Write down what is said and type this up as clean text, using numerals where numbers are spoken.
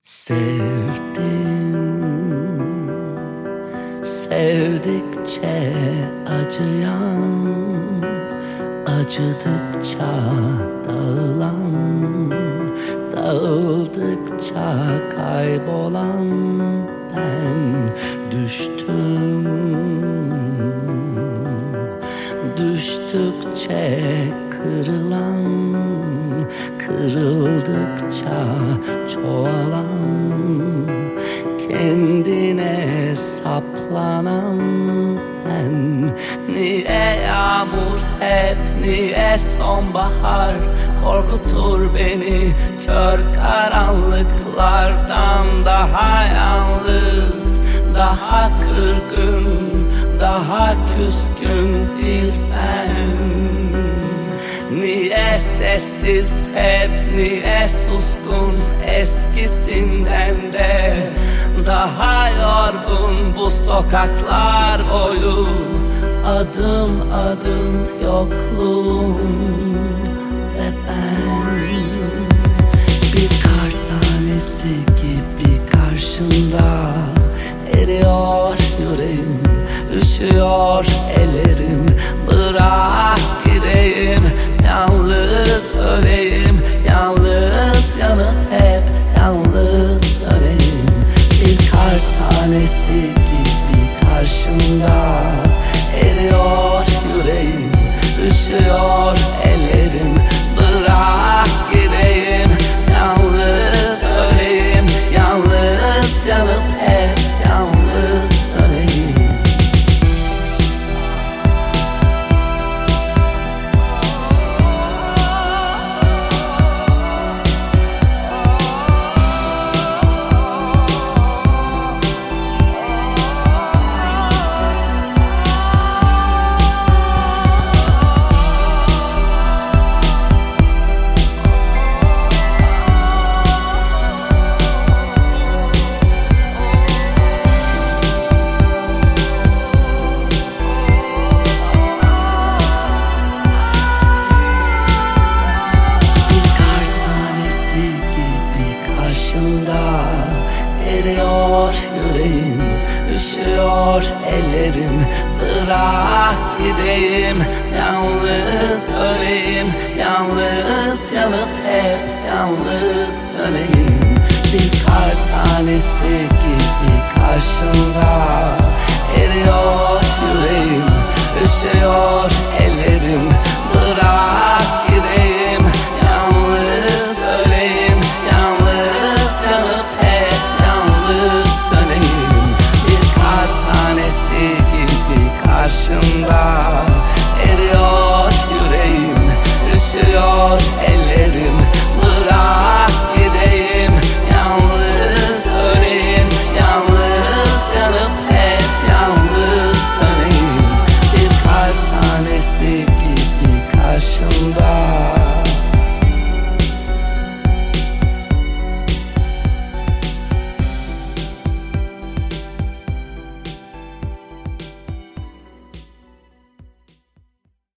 Sevdim, sevdikçe acıyan, acıdıkça dağılan, dağıldıkça kaybolan ben düştüm. Düştükçe kırılan, kırıldıkça çoğalan, kendine saplanan ben. Niye yağmur hep, niye sonbahar korkutur beni? Kör karanlıklardan daha yalnız, daha kırgın, daha küskün bir ben. Niye sessiz hep, niye suskun, eskisinden de daha yorgun bu sokaklar boyu, adım adım yokluğum ve ben. Bir kar tanesi gibi karşımda eriyor yüreğim, üşüyor ellerim. Bırak gideyim, yalnız öleyim, yalnız yanıp hep yalnız söneyim. Bir kar tanesi gibi karşımda eriyor yüreğim, üşüyor ellerim. Bırak gideyim, yalnız öleyim, yalnız yanıp hep yalnız söneyim. Eriyor yüreğim, üşüyor ellerim. Bırak gideyim, yalnız öleyim, yalnız yanıp hep yalnız söneyim. Bir kar tanesi gibi karşımda eriyor yüreğim, üşüyor ellerim. Bırak gideyim, yalnız öleyim, yalnız yanıp hep yalnız söneyim. Bir kar tanesi gibi karşımda